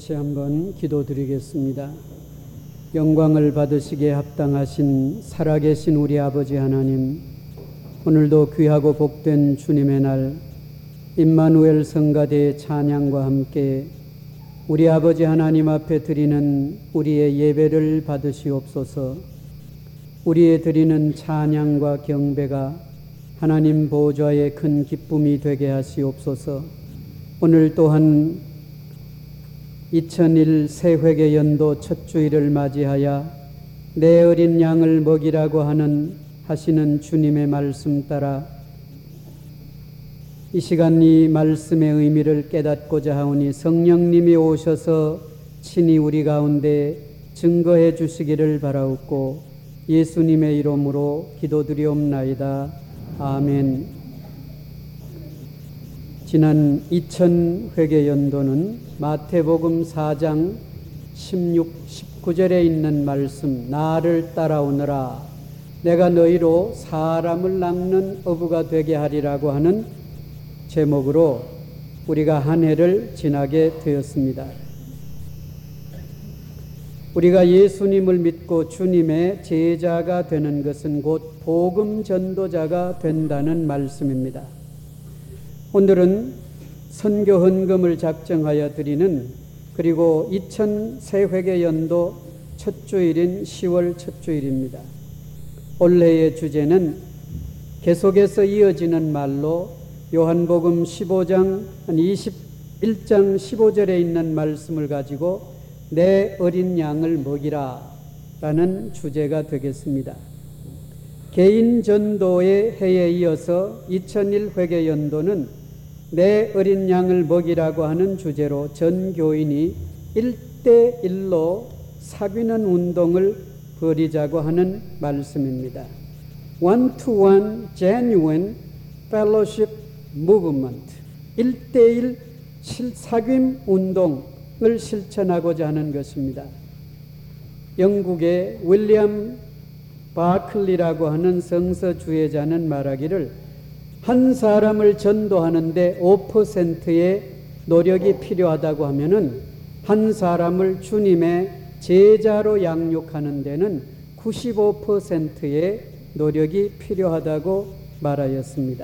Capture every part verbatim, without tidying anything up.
다시 한번 기도드리겠습니다. 영광을 받으시기에 합당하신 살아계신 우리 아버지 하나님, 오늘도 귀하고 복된 주님의 날 임마누엘 성가대의 찬양과 함께 우리 아버지 하나님 앞에 드리는 우리의 예배를 받으시옵소서. 우리의 드리는 찬양과 경배가 하나님 보좌의 큰 기쁨이 되게 하시옵소서. 오늘 또한 이천일 새회개 연도 첫 주일을 맞이하여 내 어린 양을 먹이라고 하는 하시는 주님의 말씀 따라 이 시간 이 말씀의 의미를 깨닫고자 하오니 성령님이 오셔서 친히 우리 가운데 증거해 주시기를 바라옵고 예수님의 이름으로 기도드리옵나이다. 아멘. 지난 이천 회개 연도는 마태복음 사 장 십육, 십구 절에 있는 말씀, 나를 따라오너라 내가 너희로 사람을 낚는 어부가 되게 하리라고 하는 제목으로 우리가 한 해를 지나게 되었습니다. 우리가 예수님을 믿고 주님의 제자가 되는 것은 곧 복음 전도자가 된다는 말씀입니다. 오늘은 선교 헌금을 작정하여 드리는 그리고 이천 새회개 연도 첫 주일인 시월 첫 주일입니다. 올해의 주제는 계속해서 이어지는 말로 요한복음 십오 장 이십일 장 십오 절에 있는 말씀을 가지고 내 어린 양을 먹이라 라는 주제가 되겠습니다. 개인 전도의 해에 이어서 이천일 회개 연도는 내 어린 양을 먹이라고 하는 주제로 전 교인이 일대일로 사귀는 운동을 벌이자고 하는 말씀입니다. One-to-one genuine fellowship movement, 일대일 사귐 운동을 실천하고자 하는 것입니다. 영국의 윌리엄 바클리라고 하는 성서 주회자는 말하기를 한 사람을 전도하는데 오 퍼센트의 노력이 필요하다고 하면은 한 사람을 주님의 제자로 양육하는 데는 구십오 퍼센트의 노력이 필요하다고 말하였습니다.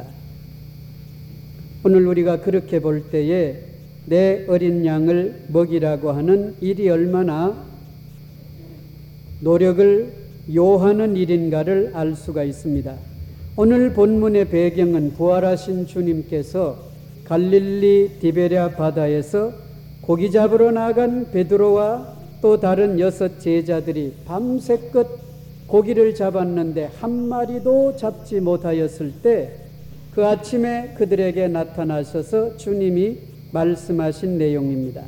오늘 우리가 그렇게 볼 때에 내 어린 양을 먹이라고 하는 일이 얼마나 노력을 요하는 일인가를 알 수가 있습니다. 오늘 본문의 배경은 부활하신 주님께서 갈릴리 디베랴 바다에서 고기 잡으러 나간 베드로와 또 다른 여섯 제자들이 밤새껏 고기를 잡았는데 한 마리도 잡지 못하였을 때 그 아침에 그들에게 나타나셔서 주님이 말씀하신 내용입니다.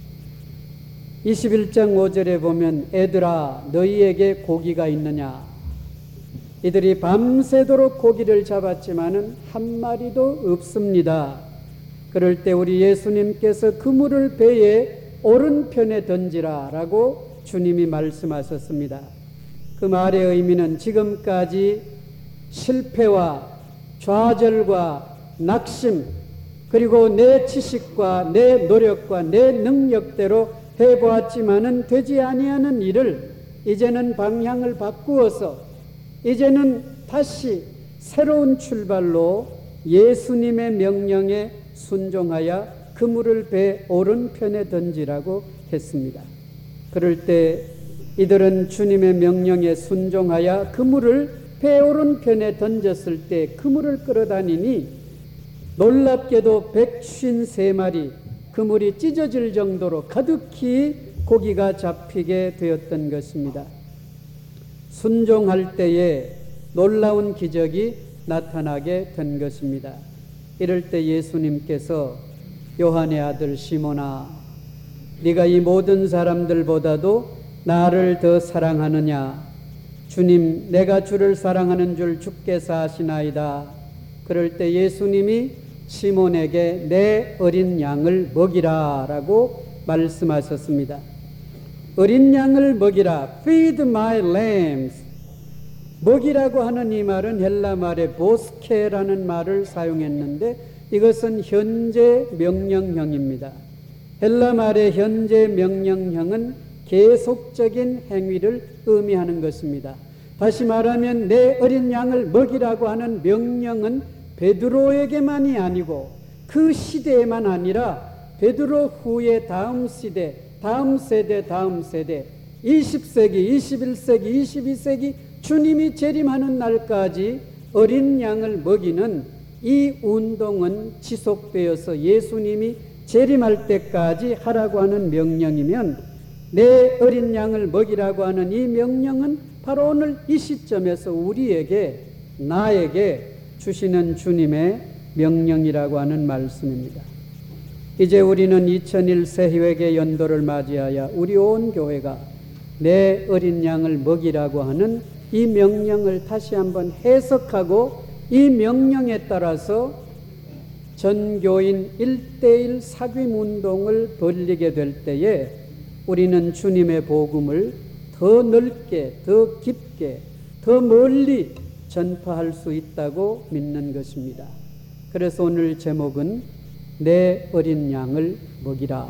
이십일 장 오 절에 보면 애들아 너희에게 고기가 있느냐. 이들이 밤새도록 고기를 잡았지만은 한 마리도 없습니다. 그럴 때 우리 예수님께서 그물을 배의 오른편에 던지라 라고 주님이 말씀하셨습니다. 그 말의 의미는 지금까지 실패와 좌절과 낙심 그리고 내 지식과 내 노력과 내 능력대로 해보았지만은 되지 아니하는 일을 이제는 방향을 바꾸어서 이제는 다시 새로운 출발로 예수님의 명령에 순종하여 그물을 배 오른편에 던지라고 했습니다. 그럴 때 이들은 주님의 명령에 순종하여 그물을 배 오른편에 던졌을 때 그물을 끌어다니니 놀랍게도 백오십삼 마리 그물이 찢어질 정도로 가득히 고기가 잡히게 되었던 것입니다. 순종할 때에 놀라운 기적이 나타나게 된 것입니다. 이럴 때 예수님께서 요한의 아들 시몬아 네가 이 모든 사람들보다도 나를 더 사랑하느냐. 주님 내가 주를 사랑하는 줄 주께서 아시나이다. 그럴 때 예수님이 시몬에게 내 어린 양을 먹이라 라고 말씀하셨습니다. 어린 양을 먹이라, feed my lambs. 먹이라고 하는 이 말은 헬라 말의 보스케라는 말을 사용했는데 이것은 현재 명령형입니다. 헬라 말의 현재 명령형은 계속적인 행위를 의미하는 것입니다. 다시 말하면 내 어린 양을 먹이라고 하는 명령은 베드로에게만이 아니고 그 시대에만 아니라 베드로 후에 다음 시대, 다음 세대, 다음 세대, 이십 세기, 이십일 세기, 이십이 세기 주님이 재림하는 날까지 어린 양을 먹이는 이 운동은 지속되어서 예수님이 재림할 때까지 하라고 하는 명령이면, 내 어린 양을 먹이라고 하는 이 명령은 바로 오늘 이 시점에서 우리에게, 나에게 주시는 주님의 명령이라고 하는 말씀입니다. 이제 우리는 이천일 새회개 연도를 맞이하여 우리 온 교회가 내 어린 양을 먹이라고 하는 이 명령을 다시 한번 해석하고 이 명령에 따라서 전교인 일대일 사귐 운동을 벌리게 될 때에 우리는 주님의 복음을 더 넓게, 더 깊게, 더 멀리 전파할 수 있다고 믿는 것입니다. 그래서 오늘 제목은 내 어린 양을 먹이라.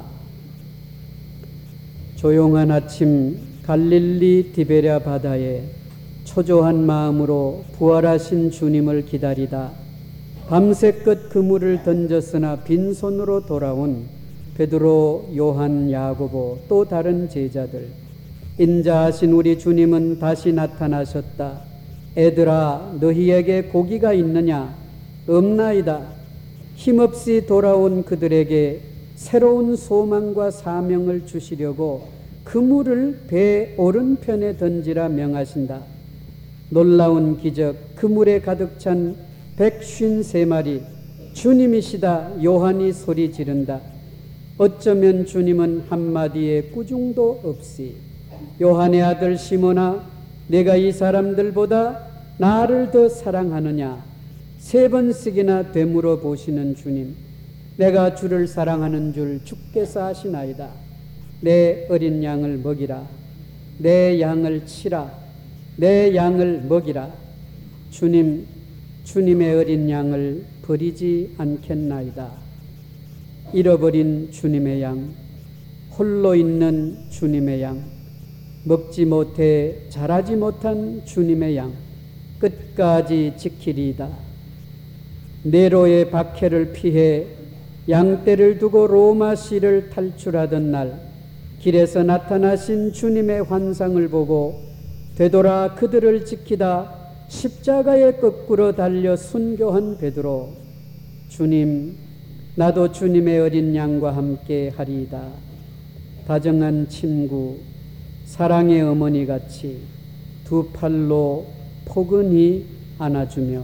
조용한 아침 갈릴리 디베랴 바다에 초조한 마음으로 부활하신 주님을 기다리다 밤새껏 그물을 던졌으나 빈손으로 돌아온 베드로, 요한, 야고보 또 다른 제자들, 인자하신 우리 주님은 다시 나타나셨다. 애들아, 너희에게 고기가 있느냐? 없나이다. 힘없이 돌아온 그들에게 새로운 소망과 사명을 주시려고 그물을 배 오른편에 던지라 명하신다. 놀라운 기적, 그물에 가득 찬 백쉰세 마리, 주님이시다. 요한이 소리 지른다. 어쩌면 주님은 한마디의 꾸중도 없이, 요한의 아들 시몬아, 내가 이 사람들보다 나를 더 사랑하느냐? 세 번씩이나 되물어 보시는 주님, 내가 주를 사랑하는 줄 주께서 아시나이다. 내 어린 양을 먹이라. 내 양을 치라. 내 양을 먹이라. 주님, 주님의 어린 양을 버리지 않겠나이다. 잃어버린 주님의 양, 홀로 있는 주님의 양, 먹지 못해 자라지 못한 주님의 양, 끝까지 지키리이다. 네로의 박해를 피해 양떼를 두고 로마시를 탈출하던 날, 길에서 나타나신 주님의 환상을 보고 되돌아 그들을 지키다 십자가에 거꾸로 달려 순교한 베드로, 주님, 나도 주님의 어린 양과 함께 하리이다. 다정한 친구, 사랑의 어머니같이 두 팔로 포근히 안아주며,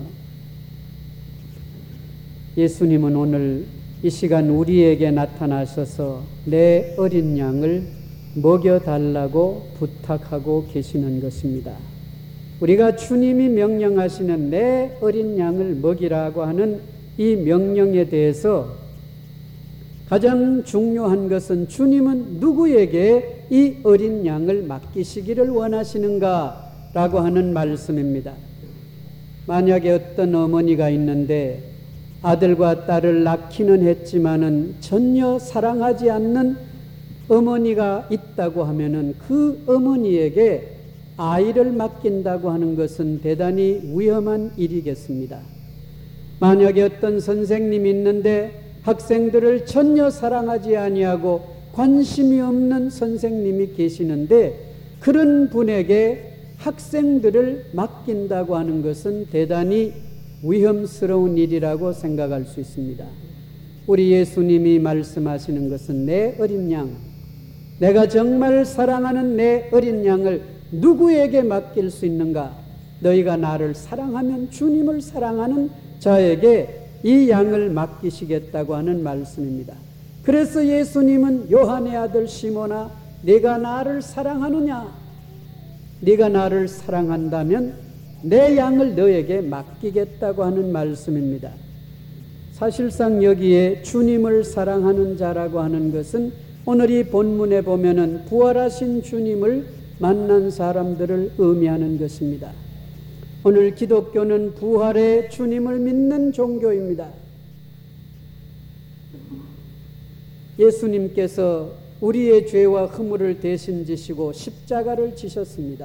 예수님은 오늘 이 시간 우리에게 나타나셔서 내 어린 양을 먹여달라고 부탁하고 계시는 것입니다. 우리가 주님이 명령하시는 내 어린 양을 먹이라고 하는 이 명령에 대해서 가장 중요한 것은 주님은 누구에게 이 어린 양을 맡기시기를 원하시는가 라고 하는 말씀입니다. 만약에 어떤 어머니가 있는데 아들과 딸을 낳기는 했지만은 전혀 사랑하지 않는 어머니가 있다고 하면은 그 어머니에게 아이를 맡긴다고 하는 것은 대단히 위험한 일이겠습니다. 만약에 어떤 선생님이 있는데 학생들을 전혀 사랑하지 아니하고 관심이 없는 선생님이 계시는데 그런 분에게 학생들을 맡긴다고 하는 것은 대단히 위험스러운 일이라고 생각할 수 있습니다. 우리 예수님이 말씀하시는 것은 내 어린 양, 내가 정말 사랑하는 내 어린 양을 누구에게 맡길 수 있는가? 너희가 나를 사랑하면 주님을 사랑하는 자에게 이 양을 맡기시겠다고 하는 말씀입니다. 그래서 예수님은 요한의 아들 시몬아, 네가 나를 사랑하느냐? 네가 나를 사랑한다면 내 양을 너에게 맡기겠다고 하는 말씀입니다. 사실상 여기에 주님을 사랑하는 자라고 하는 것은 오늘 이 본문에 보면은 부활하신 주님을 만난 사람들을 의미하는 것입니다. 오늘 기독교는 부활의 주님을 믿는 종교입니다. 예수님께서 우리의 죄와 허물을 대신 지시고 십자가를 지셨습니다.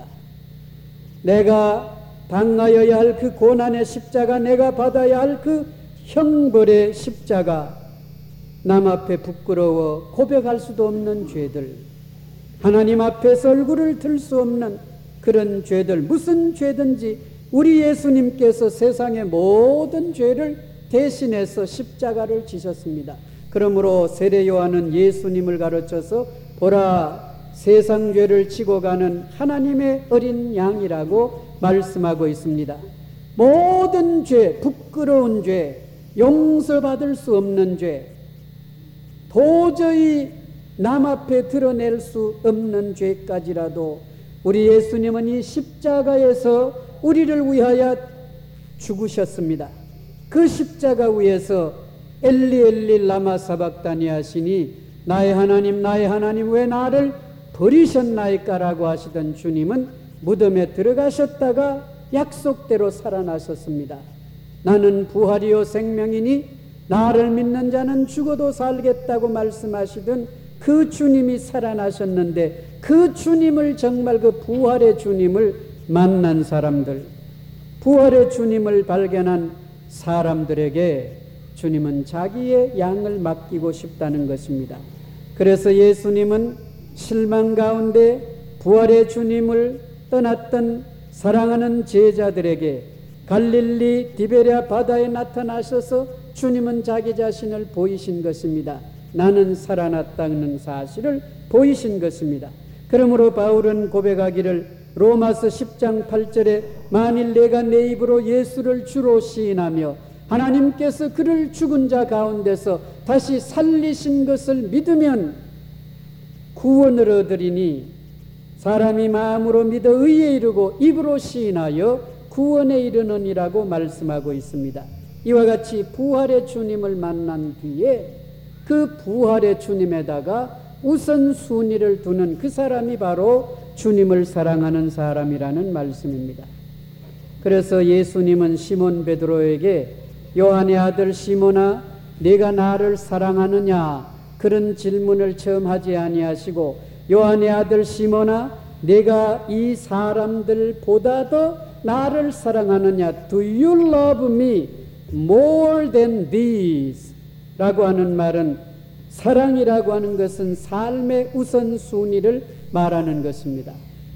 내가 당하여야 할 그 고난의 십자가, 내가 받아야 할 그 형벌의 십자가, 남 앞에 부끄러워 고백할 수도 없는 죄들, 하나님 앞에서 얼굴을 들 수 없는 그런 죄들, 무슨 죄든지 우리 예수님께서 세상의 모든 죄를 대신해서 십자가를 지셨습니다. 그러므로 세례 요한은 예수님을 가르쳐서 보라, 세상 죄를 지고 가는 하나님의 어린 양이라고 말씀하고 있습니다. 모든 죄, 부끄러운 죄, 용서받을 수 없는 죄, 도저히 남 앞에 드러낼 수 없는 죄까지라도 우리 예수님은 이 십자가에서 우리를 위하여 죽으셨습니다. 그 십자가 위에서 엘리 엘리 라마 사박다니 하시니 나의 하나님 나의 하나님 왜 나를 버리셨나이까라고 하시던 주님은 무덤에 들어가셨다가 약속대로 살아나셨습니다. 나는 부활이요 생명이니 나를 믿는 자는 죽어도 살겠다고 말씀하시던 그 주님이 살아나셨는데, 그 주님을, 정말 그 부활의 주님을 만난 사람들, 부활의 주님을 발견한 사람들에게 주님은 자기의 양을 맡기고 싶다는 것입니다. 그래서 예수님은 실망 가운데 부활의 주님을 떠났던 사랑하는 제자들에게 갈릴리 디베랴 바다에 나타나셔서 주님은 자기 자신을 보이신 것입니다. 나는 살아났다는 사실을 보이신 것입니다. 그러므로 바울은 고백하기를 로마서 십 장 팔 절에 만일 내가 내 입으로 예수를 주로 시인하며 하나님께서 그를 죽은 자 가운데서 다시 살리신 것을 믿으면 구원을 얻으리니 사람이 마음으로 믿어 의에 이르고 입으로 시인하여 구원에 이르느니라고 말씀하고 있습니다. 이와 같이 부활의 주님을 만난 뒤에 그 부활의 주님에다가 우선순위를 두는 그 사람이 바로 주님을 사랑하는 사람이라는 말씀입니다. 그래서 예수님은 시몬 베드로에게 요한의 아들 시몬아 네가 나를 사랑하느냐 그런 질문을 처음 하지 아니하시고 요한의 아들 시몬아 네가 이 사람들보다도 나를 사랑하느냐 Do you love me more than these? 라고 하는 말은, 사랑이라고 하는 것은 삶의 우선순위를 말하는 것입니다.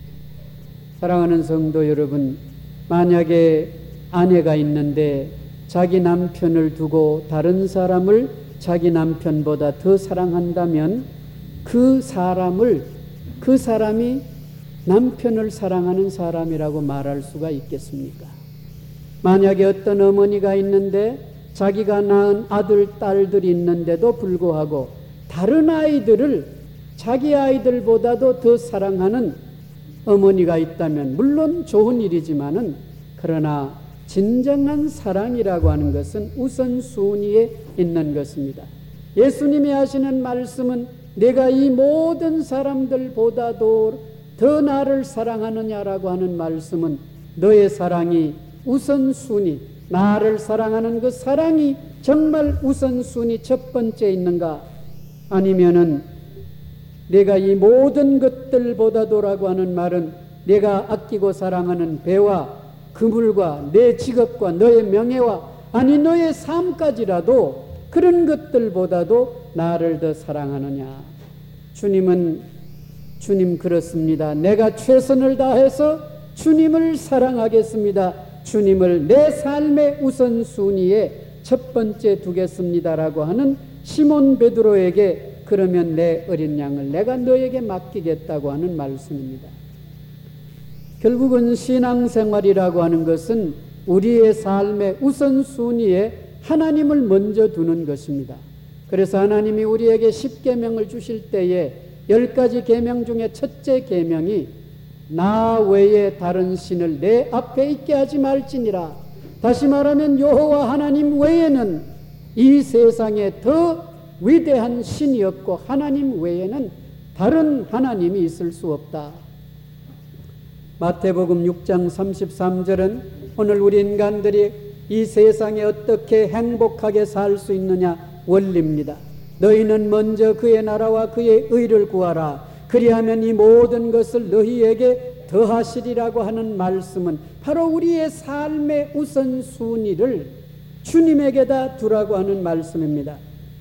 사랑하는 성도 여러분, 만약에 아내가 있는데 자기 남편을 두고 다른 사람을 자기 남편보다 더 사랑한다면 그 사람을, 그 사람이 남편을 사랑하는 사람이라고 말할 수가 있겠습니까? 만약에 어떤 어머니가 있는데 자기가 낳은 아들, 딸들이 있는데도 불구하고 다른 아이들을 자기 아이들보다도 더 사랑하는 어머니가 있다면 물론 좋은 일이지만은, 그러나 진정한 사랑이라고 하는 것은 우선순위에 있는 것입니다. 예수님이 하시는 말씀은 내가 이 모든 사람들보다도 더 나를 사랑하느냐라고 하는 말씀은 너의 사랑이 우선순위, 나를 사랑하는 그 사랑이 정말 우선순위 첫 번째에 있는가, 아니면은 내가 이 모든 것들보다도라고 하는 말은 내가 아끼고 사랑하는 배와 그물과 내 직업과 너의 명예와 아니 너의 삶까지라도 그런 것들보다도 나를 더 사랑하느냐. 주님은 주님 그렇습니다. 내가 최선을 다해서 주님을 사랑하겠습니다. 주님을 내 삶의 우선순위에 첫 번째 두겠습니다라고 하는 시몬 베드로에게 그러면 내 어린 양을 내가 너에게 맡기겠다고 하는 말씀입니다. 결국은 신앙생활이라고 하는 것은 우리의 삶의 우선순위에 하나님을 먼저 두는 것입니다. 그래서 하나님이 우리에게 십 계명을 주실 때에 열 가지 계명 중에 첫째 계명이 나 외에 다른 신을 내 앞에 있게 하지 말지니라. 다시 말하면 여호와 하나님 외에는 이 세상에 더 위대한 신이 없고 하나님 외에는 다른 하나님이 있을 수 없다. 마태복음 육 장 삼십삼 절은 오늘 우리 인간들이 이 세상에 어떻게 행복하게 살 수 있느냐 원리입니다. 너희는 먼저 그의 나라와 그의 의를 구하라. 그리하면 이 모든 것을 너희에게 더하시리라고 하는 말씀은 바로 우리의 삶의 우선순위를 주님에게다 두라고 하는 말씀입니다.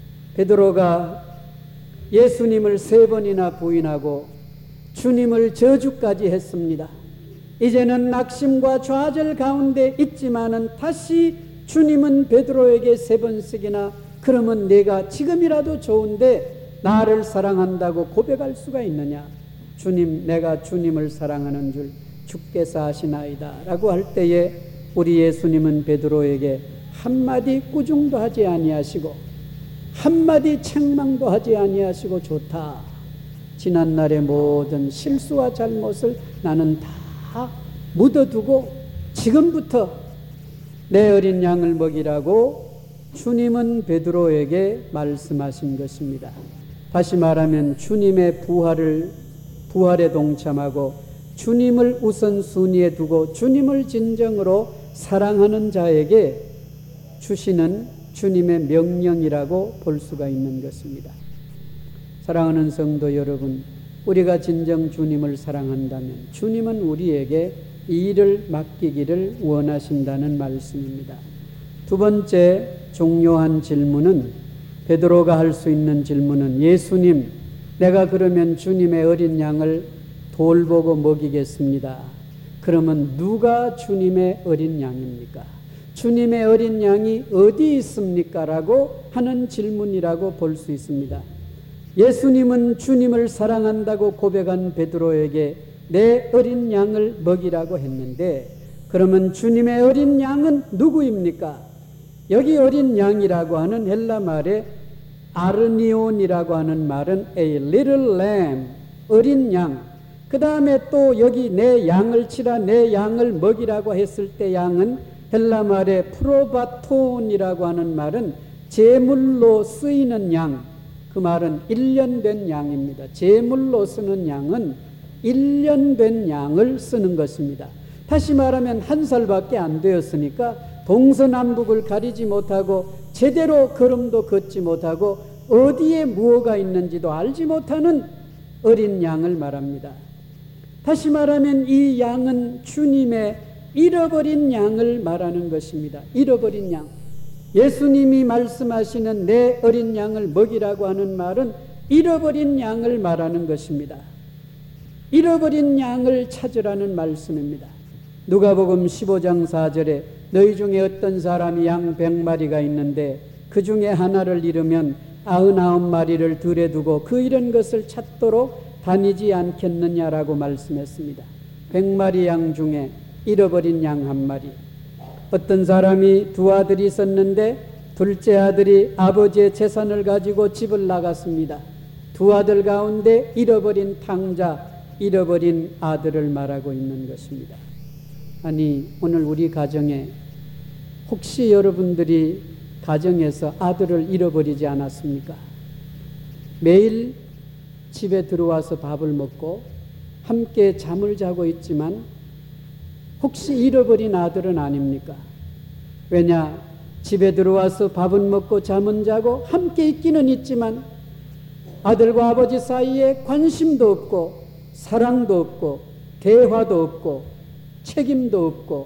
베드로가 예수님을 세 번이나 부인하고 주님을 저주까지 했습니다. 이제는 낙심과 좌절 가운데 있지만은 다시 주님은 베드로에게 세 번씩이나 그러면 내가 지금이라도 좋은데 나를 사랑한다고 고백할 수가 있느냐? 주님, 내가 주님을 사랑하는 줄 주께서 아시나이다 라고 할 때에 우리 예수님은 베드로에게 한마디 꾸중도 하지 아니하시고 한마디 책망도 하지 아니하시고 좋다. 지난날의 모든 실수와 잘못을 나는 다 묻어두고 지금부터 내 어린 양을 먹이라고 주님은 베드로에게 말씀하신 것입니다. 다시 말하면 주님의 부활을 부활에 동참하고 주님을 우선순위에 두고 주님을 진정으로 사랑하는 자에게 주시는 주님의 명령이라고 볼 수가 있는 것입니다. 사랑하는 성도 여러분, 우리가 진정 주님을 사랑한다면 주님은 우리에게 이 일을 맡기기를 원하신다는 말씀입니다. 두 번째 중요한 질문은, 베드로가 할 수 있는 질문은, 예수님, 내가 그러면 주님의 어린 양을 돌보고 먹이겠습니다. 그러면 누가 주님의 어린 양입니까? 주님의 어린 양이 어디 있습니까? 라고 하는 질문이라고 볼 수 있습니다. 예수님은 주님을 사랑한다고 고백한 베드로에게 내 어린 양을 먹이라고 했는데, 그러면 주님의 어린 양은 누구입니까? 여기 어린 양이라고 하는 헬라 말에 아르니온이라고 하는 말은 a little lamb, 어린 양. 그 다음에 또 여기 내 양을 치라, 내 양을 먹이라고 했을 때 양은 헬라 말에 프로바톤이라고 하는 말은 제물로 쓰이는 양. 그 말은 일 년 된 양입니다. 제물로 쓰는 양은 일 년 된 양을 쓰는 것입니다. 다시 말하면 한 살밖에 안 되었으니까 동서남북을 가리지 못하고 제대로 걸음도 걷지 못하고 어디에 무엇가 있는지도 알지 못하는 어린 양을 말합니다. 다시 말하면 이 양은 주님의 잃어버린 양을 말하는 것입니다. 잃어버린 양. 예수님이 말씀하시는 내 어린 양을 먹이라고 하는 말은 잃어버린 양을 말하는 것입니다. 잃어버린 양을 찾으라는 말씀입니다. 누가복음 십오 장 사 절에 너희 중에 어떤 사람이 양 백 마리가 있는데 그 중에 하나를 잃으면 아흔아홉 마리를 들에 두고 그 잃은 것을 찾도록 다니지 않겠느냐라고 말씀했습니다. 백 마리 양 중에 잃어버린 양 한 마리. 어떤 사람이 두 아들이 있었는데 둘째 아들이 아버지의 재산을 가지고 집을 나갔습니다. 두 아들 가운데 잃어버린 탕자, 잃어버린 아들을 말하고 있는 것입니다. 아니, 오늘 우리 가정에 혹시 여러분들이 가정에서 아들을 잃어버리지 않았습니까? 매일 집에 들어와서 밥을 먹고 함께 잠을 자고 있지만 혹시 잃어버린 아들은 아닙니까? 왜냐? 집에 들어와서 밥은 먹고 잠은 자고 함께 있기는 있지만 아들과 아버지 사이에 관심도 없고 사랑도 없고 대화도 없고 책임도 없고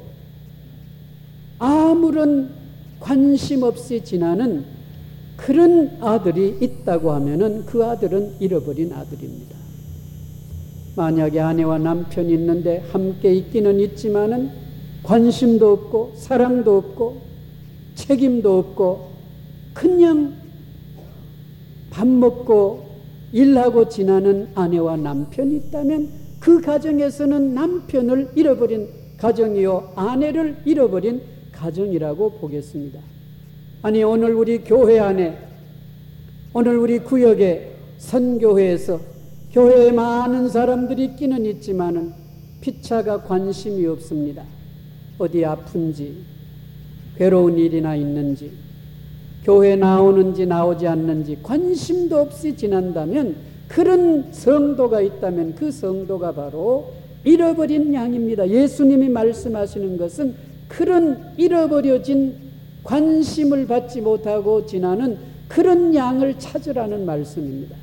아무런 관심 없이 지나는 그런 아들이 있다고 하면은 그 아들은 잃어버린 아들입니다. 만약에 아내와 남편이 있는데 함께 있기는 있지만은 관심도 없고 사랑도 없고 책임도 없고 그냥 밥 먹고 일하고 지나는 아내와 남편이 있다면 그 가정에서는 남편을 잃어버린 가정이요 아내를 잃어버린 가정이라고 보겠습니다. 아니, 오늘 우리 교회 안에, 오늘 우리 구역에 선교회에서 교회에 많은 사람들이 있기는 있지만은 피차가 관심이 없습니다. 어디 아픈지, 괴로운 일이나 있는지, 교회 나오는지 나오지 않는지 관심도 없이 지난다면, 그런 성도가 있다면 그 성도가 바로 잃어버린 양입니다. 예수님이 말씀하시는 것은 그런 잃어버려진, 관심을 받지 못하고 지나는 그런 양을 찾으라는 말씀입니다.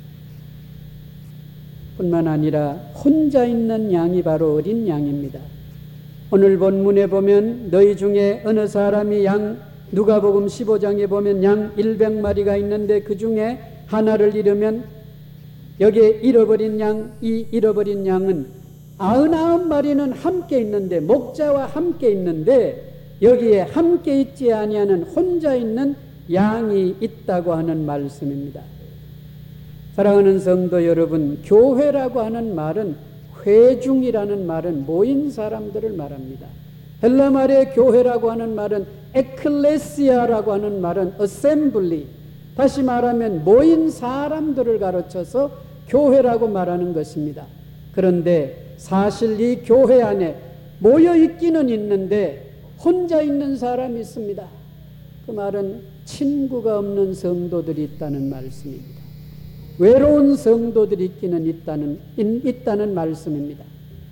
뿐만 아니라 혼자 있는 양이 바로 어린 양입니다. 오늘 본문에 보면 너희 중에 어느 사람이 양, 누가복음 십오 장에 보면 양 백 마리가 있는데 그 중에 하나를 잃으면 여기에 잃어버린 양, 이 잃어버린 양은 아흔아홉 마리는 함께 있는데, 목자와 함께 있는데 여기에 함께 있지 아니하는 혼자 있는 양이 있다고 하는 말씀입니다. 사랑하는 성도 여러분, 교회라고 하는 말은, 회중이라는 말은 모인 사람들을 말합니다. 헬라 말의 교회라고 하는 말은 에클레시아라고 하는 말은 어셈블리, 다시 말하면 모인 사람들을 가르쳐서 교회라고 말하는 것입니다. 그런데 사실 이 교회 안에 모여 있기는 있는데 혼자 있는 사람이 있습니다. 그 말은 친구가 없는 성도들이 있다는 말씀입니다. 외로운 성도들이 있기는 있다는, 있다는 말씀입니다.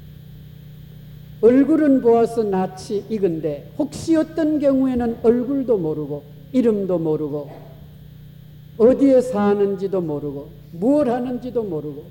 얼굴은 보아서 낯이 익은데 혹시 어떤 경우에는 얼굴도 모르고 이름도 모르고 어디에 사는지도 모르고 무엇 하는지도 모르고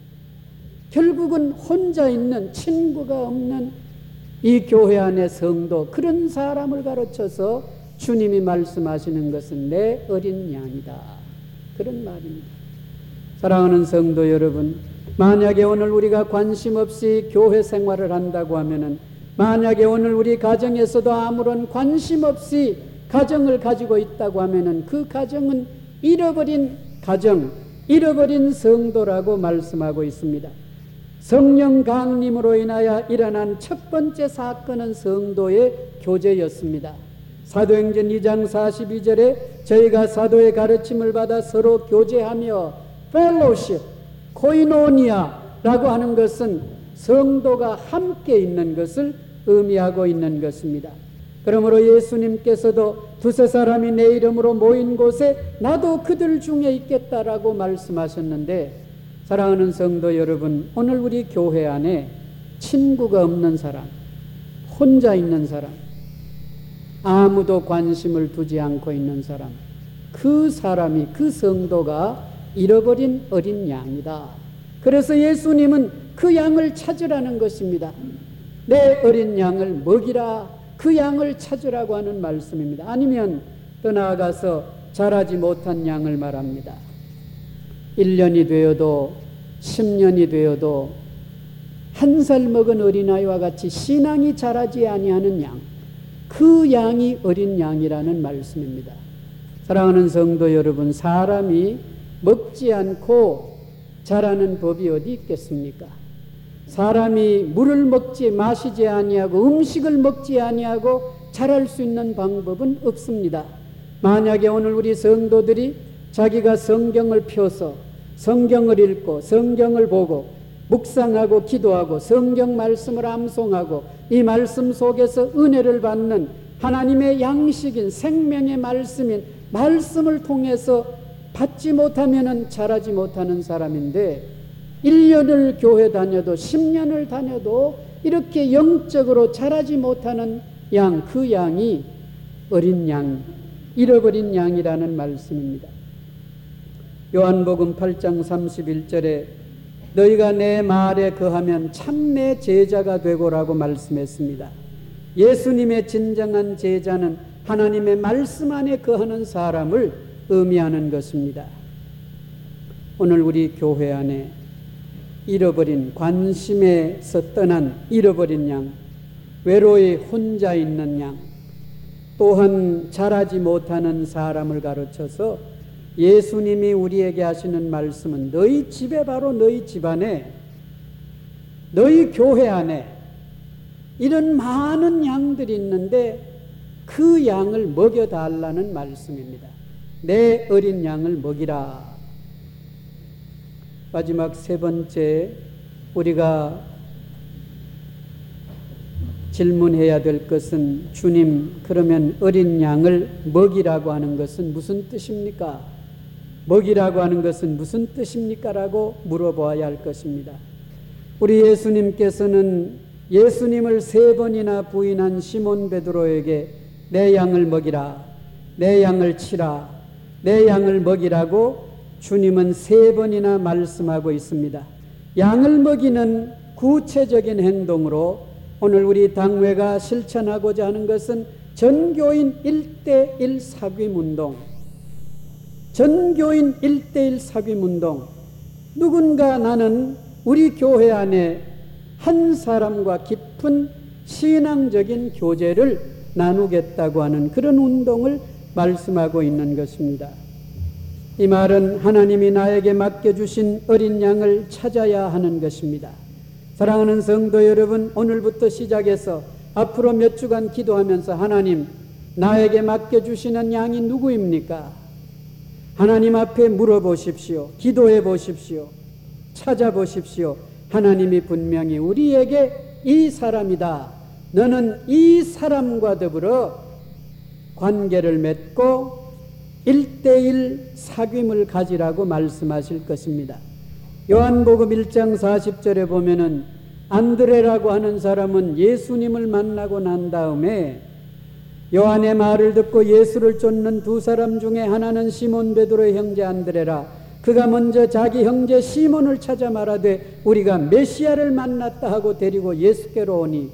결국은 혼자 있는, 친구가 없는 이 교회 안의 성도, 그런 사람을 가르쳐서 주님이 말씀하시는 것은 내 어린 양이다, 그런 말입니다. 사랑하는 성도 여러분, 만약에 오늘 우리가 관심 없이 교회 생활을 한다고 하면은, 만약에 오늘 우리 가정에서도 아무런 관심 없이 가정을 가지고 있다고 하면은 그 가정은 잃어버린 가정, 잃어버린 성도라고 말씀하고 있습니다. 성령 강림으로 인하여 일어난 첫 번째 사건은 성도의 교제였습니다. 사도행전 이 장 사십이 절에 저희가 사도의 가르침을 받아 서로 교제하며 펠로십, 코이노니아라고 하는 것은 성도가 함께 있는 것을 의미하고 있는 것입니다. 그러므로 예수님께서도 두세 사람이 내 이름으로 모인 곳에 나도 그들 중에 있겠다라고 말씀하셨는데, 사랑하는 성도 여러분, 오늘 우리 교회 안에 친구가 없는 사람, 혼자 있는 사람, 아무도 관심을 두지 않고 있는 사람, 그 사람이, 그 성도가 잃어버린 어린 양이다. 그래서 예수님은 그 양을 찾으라는 것입니다. 내 어린 양을 먹이라, 그 양을 찾으라고 하는 말씀입니다. 아니면 더 나아가서 자라지 못한 양을 말합니다. 일 년이 되어도 십 년이 되어도 한 살 먹은 어린아이와 같이 신앙이 자라지 아니하는 양, 그 양이 어린 양이라는 말씀입니다. 사랑하는 성도 여러분, 사람이 먹지 않고 자라는 법이 어디 있겠습니까? 사람이 물을 먹지 마시지 아니하고 음식을 먹지 아니하고 자랄 수 있는 방법은 없습니다. 만약에 오늘 우리 성도들이 자기가 성경을 펴서 성경을 읽고 성경을 보고 묵상하고 기도하고 성경 말씀을 암송하고 이 말씀 속에서 은혜를 받는 하나님의 양식인 생명의 말씀인 말씀을 통해서 받지 못하면 자라지 못하는 사람인데, 일 년을 교회 다녀도 십 년을 다녀도 이렇게 영적으로 자라지 못하는 양, 그 양이 어린 양, 잃어버린 양이라는 말씀입니다. 요한복음 팔 장 삼십일 절에 너희가 내 말에 거하면 참 내 제자가 되고라고 말씀했습니다. 예수님의 진정한 제자는 하나님의 말씀 안에 거하는 사람을 의미하는 것입니다. 오늘 우리 교회 안에 잃어버린, 관심에서 떠난 잃어버린 양, 외로이 혼자 있는 양, 또한 자라지 못하는 사람을 가르쳐서 예수님이 우리에게 하시는 말씀은 너희 집에, 바로 너희 집안에, 너희 교회 안에 이런 많은 양들이 있는데 그 양을 먹여달라는 말씀입니다. 내 어린 양을 먹이라. 마지막 세 번째, 우리가 질문해야 될 것은, 주님, 그러면 어린 양을 먹이라고 하는 것은 무슨 뜻입니까? 먹이라고 하는 것은 무슨 뜻입니까? 라고 물어보아야 할 것입니다. 우리 예수님께서는 예수님을 세 번이나 부인한 시몬 베드로에게 내 양을 먹이라, 내 양을 치라, 내 양을 먹이라고 주님은 세 번이나 말씀하고 있습니다. 양을 먹이는 구체적인 행동으로 오늘 우리 당회가 실천하고자 하는 것은 전교인 일대일 사귐운동, 전교인 일대일 사귐운동. 누군가 나는 우리 교회 안에 한 사람과 깊은 신앙적인 교제를 나누겠다고 하는 그런 운동을 말씀하고 있는 것입니다. 이 말은 하나님이 나에게 맡겨주신 어린 양을 찾아야 하는 것입니다. 사랑하는 성도 여러분, 오늘부터 시작해서 앞으로 몇 주간 기도하면서 하나님, 나에게 맡겨주시는 양이 누구입니까? 하나님 앞에 물어보십시오. 기도해 보십시오. 찾아보십시오. 하나님이 분명히 우리에게 이 사람이다, 너는 이 사람과 더불어 관계를 맺고 일대일 사귐을 가지라고 말씀하실 것입니다. 요한복음 일 장 사십 절에 보면은 안드레라고 하는 사람은 예수님을 만나고 난 다음에 요한의 말을 듣고 예수를 쫓는 두 사람 중에 하나는 시몬 베드로의 형제 안드레라. 그가 먼저 자기 형제 시몬을 찾아 말하되 우리가 메시아를 만났다 하고 데리고 예수께로 오니,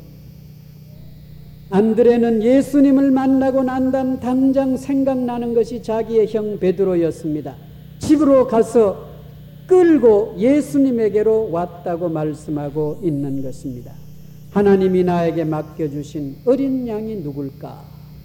안드레는 예수님을 만나고 난 다음 당장 생각나는 것이 자기의 형 베드로였습니다. 집으로 가서 끌고 예수님에게로 왔다고 말씀하고 있는 것입니다. 하나님이 나에게 맡겨주신 어린 양이 누굴까?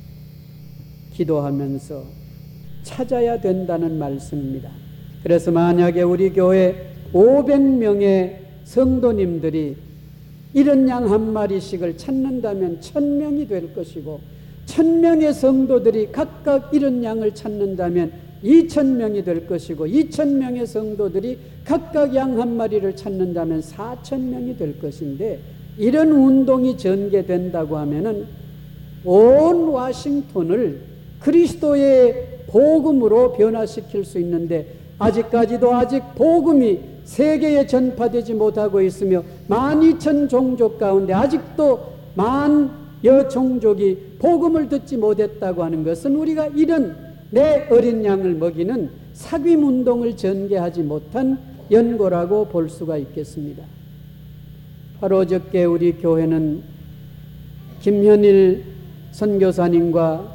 기도하면서 찾아야 된다는 말씀입니다. 그래서 만약에 우리 교회 오백 명의 성도님들이 이런 양 한 마리씩을 찾는다면 천 명이 될 것이고, 천 명의 성도들이 각각 이런 양을 찾는다면 이천 명이 될 것이고, 이천 명의 성도들이 각각 양 한 마리를 찾는다면 사천 명이 될 것인데, 이런 운동이 전개된다고 하면은 온 와싱턴을 그리스도의 복음으로 변화시킬 수 있는데, 아직까지도 아직 복음이 세계에 전파되지 못하고 있으며 만 이천 종족 가운데 아직도 만여 종족이 복음을 듣지 못했다고 하는 것은 우리가 이런 내 어린 양을 먹이는 사귐 운동을 전개하지 못한 연고라고 볼 수가 있겠습니다. 바로 어저께 우리 교회는 김현일 선교사님과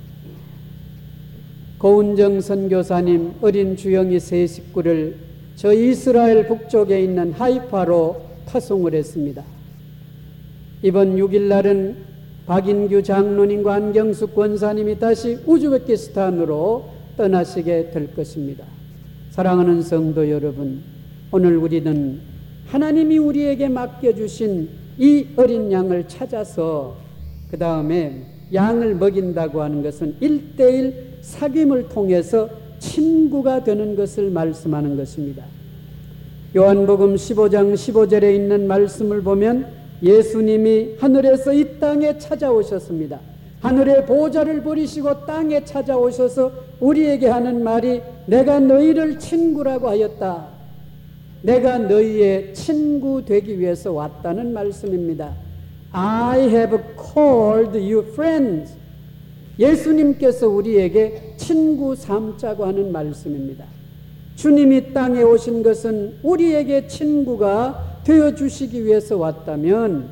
고은정 선교사님 어린 주영이 세 식구를 저 이스라엘 북쪽에 있는 하이파로 파송을 했습니다. 이번 육 일 날은 박인규 장로님과 안경숙 권사님이 다시 우즈베키스탄으로 떠나시게 될 것입니다. 사랑하는 성도 여러분, 오늘 우리는 하나님이 우리에게 맡겨주신 이 어린 양을 찾아서 그 다음에 양을 먹인다고 하는 것은 일대일 사귐을 통해서 친구가 되는 것을 말씀하는 것입니다. 요한복음 십오 장 십오 절에 있는 말씀을 보면 예수님이 하늘에서 이 땅에 찾아오셨습니다. 하늘의 보좌를 버리시고 땅에 찾아오셔서 우리에게 하는 말이 내가 너희를 친구라고 하였다. 내가 너희의 친구 되기 위해서 왔다는 말씀입니다. I have called you friends. 예수님께서 우리에게 친구 삼자고 하는 말씀입니다. 주님이 땅에 오신 것은 우리에게 친구가 되어주시기 위해서 왔다면,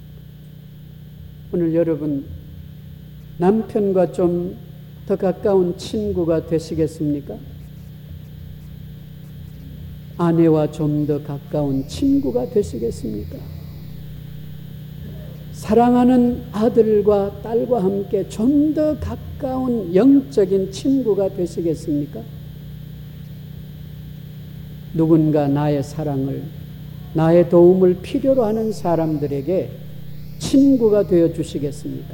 오늘 여러분 남편과 좀 더 가까운 친구가 되시겠습니까? 아내와 좀 더 가까운 친구가 되시겠습니까? 사랑하는 아들과 딸과 함께 좀 더 가까운 영적인 친구가 되시겠습니까? 누군가 나의 사랑을, 나의 도움을 필요로 하는 사람들에게 친구가 되어 주시겠습니까?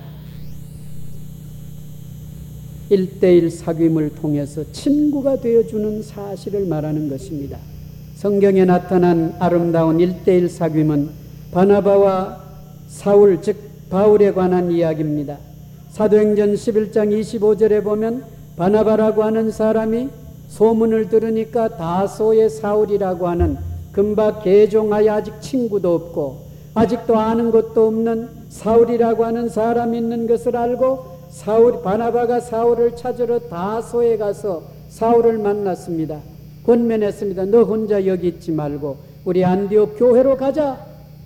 일대일 사귐을 통해서 친구가 되어주는 사실을 말하는 것입니다. 성경에 나타난 아름다운 일대일 사귐은 바나바와 사울, 즉 바울에 관한 이야기입니다. 사도행전 십일 장 이십오 절에 보면 바나바라고 하는 사람이 소문을 들으니까 다소의 사울이라고 하는 금방 개종하여 아직 친구도 없고 아직도 아는 것도 없는 사울이라고 하는 사람이 있는 것을 알고 사울, 바나바가 사울을 찾으러 다소에 가서 사울을 만났습니다. 권면했습니다. 너 혼자 여기 있지 말고 우리 안디옥 교회로 가자.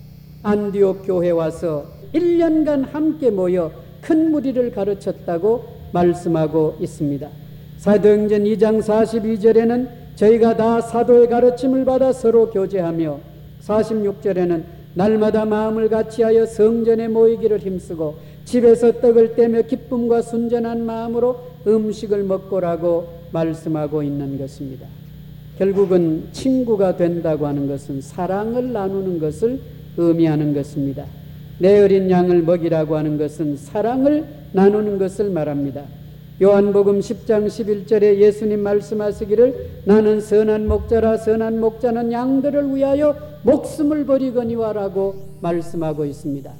안디옥 교회 와서 일 년간 함께 모여 큰 무리를 가르쳤다고 말씀하고 있습니다. 사도행전 이 장 사십이 절에는 저희가 다 사도의 가르침을 받아 서로 교제하며, 사십육 절에는 날마다 마음을 같이하여 성전에 모이기를 힘쓰고 집에서 떡을 떼며 기쁨과 순전한 마음으로 음식을 먹고라고 말씀하고 있는 것입니다. 결국은 친구가 된다고 하는 것은 사랑을 나누는 것을 의미하는 것입니다. 내 어린 양을 먹이라고 하는 것은 사랑을 나누는 것을 말합니다. 요한복음 십 장 십일 절에 예수님 말씀하시기를 나는 선한 목자라 선한 목자는 양들을 위하여 목숨을 버리거니와 라고 말씀하고 있습니다.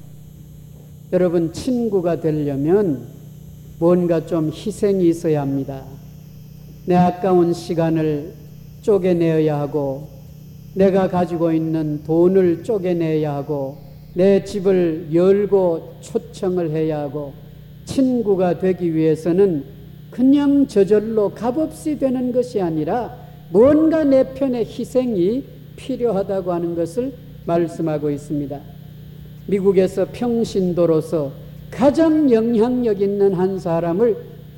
여러분, 친구가 되려면 뭔가 좀 희생이 있어야 합니다. 내 아까운 시간을 쪼개내야 하고, 내가 가지고 있는 돈을 쪼개내야 하고, 내 집을 열고 초청을 해야 하고, 친구가 되기 위해서는 그냥 저절로 값없이 되는 것이 아니라 뭔가 내 편에 희생이 필요하다고 하는 것을 말씀하고 있습니다. 미국에서 평신도로서 가장 영향력 있는 한 사람을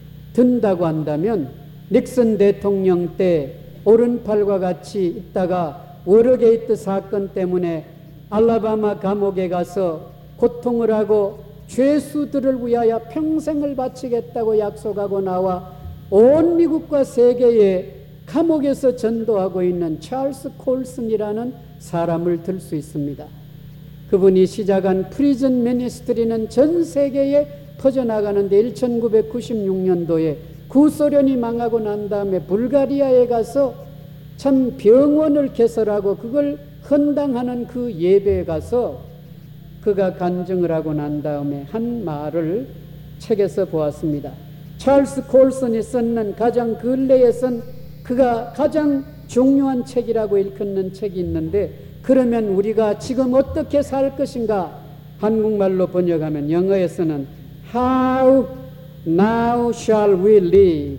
든다고 한다면 닉슨 대통령 때 오른팔과 같이 있다가 워러게이트 사건 때문에 알라바마 감옥에 가서 고통을 하고 죄수들을 위하여 평생을 바치겠다고 약속하고 나와 온 미국과 세계에 감옥에서 전도하고 있는 찰스 콜슨이라는 사람을 들 수 있습니다. 그분이 시작한 프리즌 미니스트리는 전 세계에 퍼져나가는데 천구백구십육 년도에 구소련이 망하고 난 다음에 불가리아에 가서 참 병원을 개설하고 그걸 헌당하는 그 예배에 가서 그가 간증을 하고 난 다음에 한 말을 책에서 보았습니다. 찰스 콜슨이 썼는 가장 근래에 쓴 그가 가장 중요한 책이라고 일컫는 책이 있는데, 그러면 우리가 지금 어떻게 살 것인가 한국말로 번역하면 영어에서는 How now shall we live?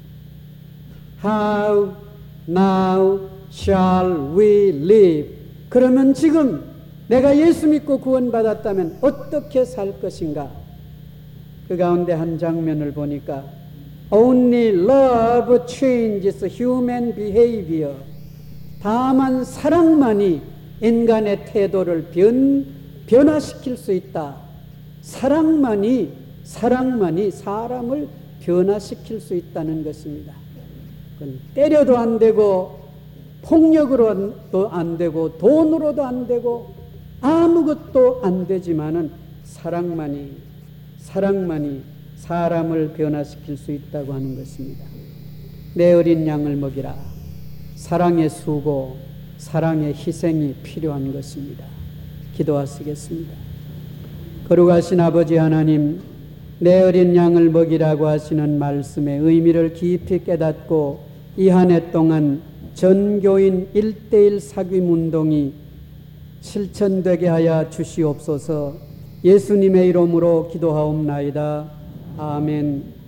How now shall we live? 그러면 지금 내가 예수 믿고 구원받았다면 어떻게 살 것인가? 그 가운데 한 장면을 보니까 Only love changes human behavior. 다만 사랑만이 인간의 태도를 변, 변화시킬 수 있다. 사랑만이, 사랑만이 사람을 변화시킬 수 있다는 것입니다. 그건 때려도 안 되고, 폭력으로도 안 되고, 돈으로도 안 되고, 아무것도 안 되지만은 사랑만이, 사랑만이 사람을 변화시킬 수 있다고 하는 것입니다. 내 어린 양을 먹이라. 사랑의 수고, 사랑의 희생이 필요한 것입니다. 기도하시겠습니다. 거룩하신 아버지 하나님, 내 어린 양을 먹이라고 하시는 말씀의 의미를 깊이 깨닫고 이 한 해 동안 전교인 일대일 사귐 운동이 실천되게 하여 주시옵소서. 예수님의 이름으로 기도하옵나이다. 아멘.